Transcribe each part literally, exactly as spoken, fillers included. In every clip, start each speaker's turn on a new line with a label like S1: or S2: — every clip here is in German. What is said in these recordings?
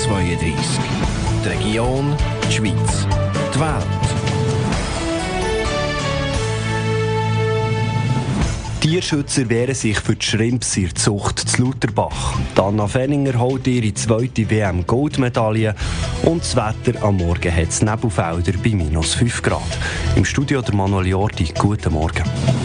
S1: zweiunddreißig. Die Region, die Schweiz, die Welt.
S2: Tierschützer wehren sich für die Schrimps in der Zucht zu Lutherbach. Anna Fenninger holt ihre zweite W M-Goldmedaille und das Wetter am Morgen hat es Nebelfelder bei minus fünf Grad. Im Studio der Manuel Jordi. Guten Morgen.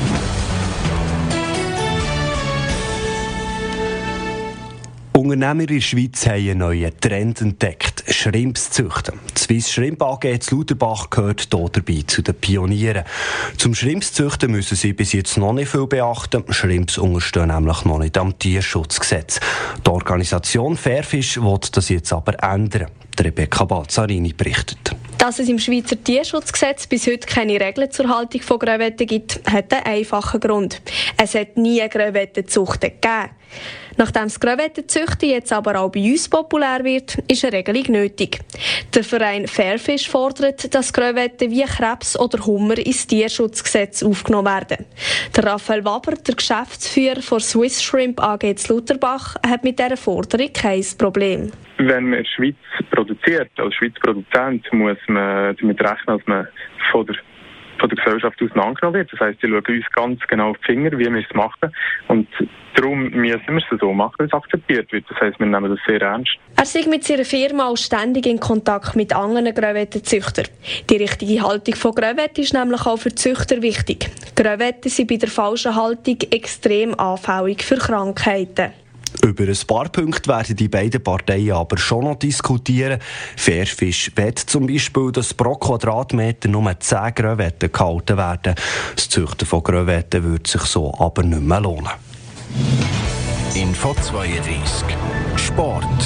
S2: Unternehmer in der Schweiz haben einen neuen Trend entdeckt: Schrimps züchten. Die Swiss Shrimp A G zu Lutherbach gehört hier dabei zu den Pionieren. Zum Schrimps züchten müssen sie bis jetzt noch nicht viel beachten. Schrimps unterstehen nämlich noch nicht am Tierschutzgesetz. Die Organisation Fairfish will das jetzt aber ändern. Rebecca Balzarini berichtet.
S3: Dass es im Schweizer Tierschutzgesetz bis heute keine Regeln zur Haltung von Crevetten gibt, hat einen einfachen Grund. Es hat nie Crevettenzuchten gegeben. Nachdem das Crevettenzüchten jetzt aber auch bei uns populär wird, ist eine Regelung nötig. Der Verein Fairfish fordert, dass Crevetten wie Krebs oder Hummer ins Tierschutzgesetz aufgenommen werden. Der Raphael Waber, der Geschäftsführer von Swiss Shrimp A G zu Lutherbach, hat mit dieser Forderung kein Problem.
S4: Wenn man in der Schweiz produziert, als Schweizer Produzent, muss man damit rechnen, dass man von der, von der Gesellschaft auseinandergenommen wird. Das heisst, sie schauen uns ganz genau auf die Finger, wie wir es machen. Und darum müssen wir es so machen, dass es akzeptiert wird. Das heisst, wir nehmen das sehr ernst.
S3: Er sei mit seiner Firma auch ständig in Kontakt mit anderen Crevettenzüchtern. Die richtige Haltung von Crevetten ist nämlich auch für die Züchter wichtig. Crevetten sind bei der falschen Haltung extrem anfällig für Krankheiten.
S2: Über ein paar Punkte werden die beiden Parteien aber schon noch diskutieren. Fairfish will zum Beispiel, dass pro Quadratmeter nur zehn Crevetten gehalten werden. Das Züchten von Crevetten würde sich so aber nicht mehr lohnen.
S1: Info zweiunddreißig. Sport.